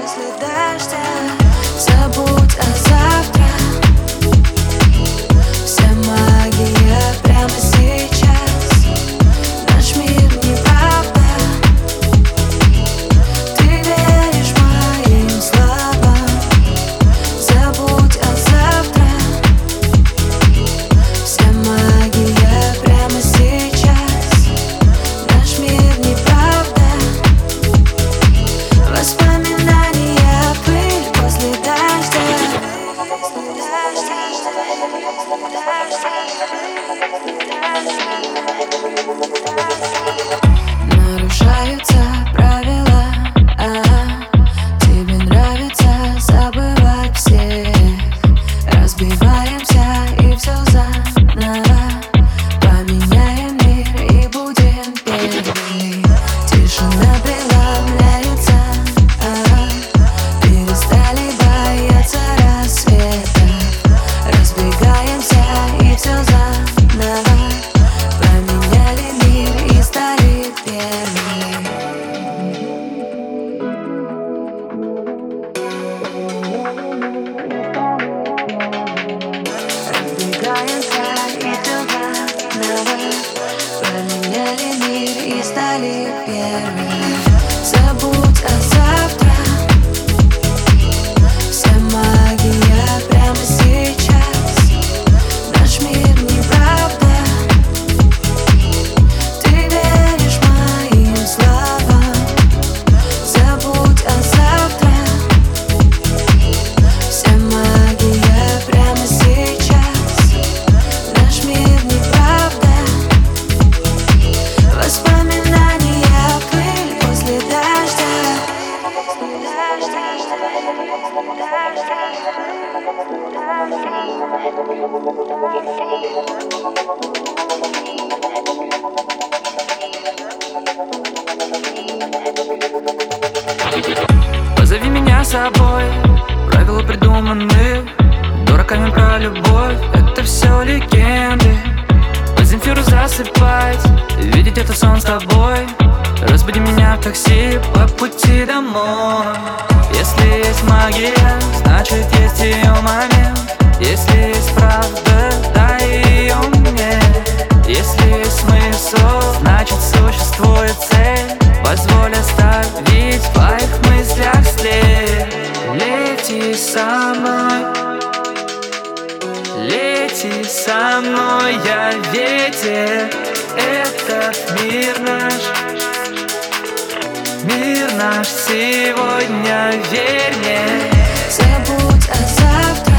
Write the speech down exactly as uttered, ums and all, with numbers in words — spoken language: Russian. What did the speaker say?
после дождя. Забудь о завтра. Вся магия прямо сейчас. Наш мир неправда. Ты веришь моим словам. Забудь о завтра. Вся магия прямо сейчас. Наш мир неправда. Воспоминания, пыль после дождя. Нарушаются правила, а тебе нравится забывать всех. Разбиваемся и все заново. Поменяем мир и будем первыми. Тишина преломляется, а перестали бояться рассвета. Разбегаемся и все заново. Поменяли мир и стали первыми. Разбегаемся и все заново. Поменяли мир и стали первыми. Забудь о завтра. Вся магия прямо сейчас. Наш мир неправда. Ты веришь моим словам. Забудь о завтра. Вся магия прямо сейчас. Наш мир неправда. Воспоминания, пыль после дождя. Позови меня с собой. Правила придуманы дураками про любовь. Это все легенды. По Земфиру засыпать, видеть это сон с тобой. Разбуди меня в такси по пути домой. Если есть магия, значит есть ее момент. Если есть правда, дай ее мне. Если есть смысл, значит существует цель. Позволь оставить в твоих мыслях след. Лети со мной, лети со мной, я ветер. Этот мир наш, мир наш сегодня, верь мне. Забудь о завтра.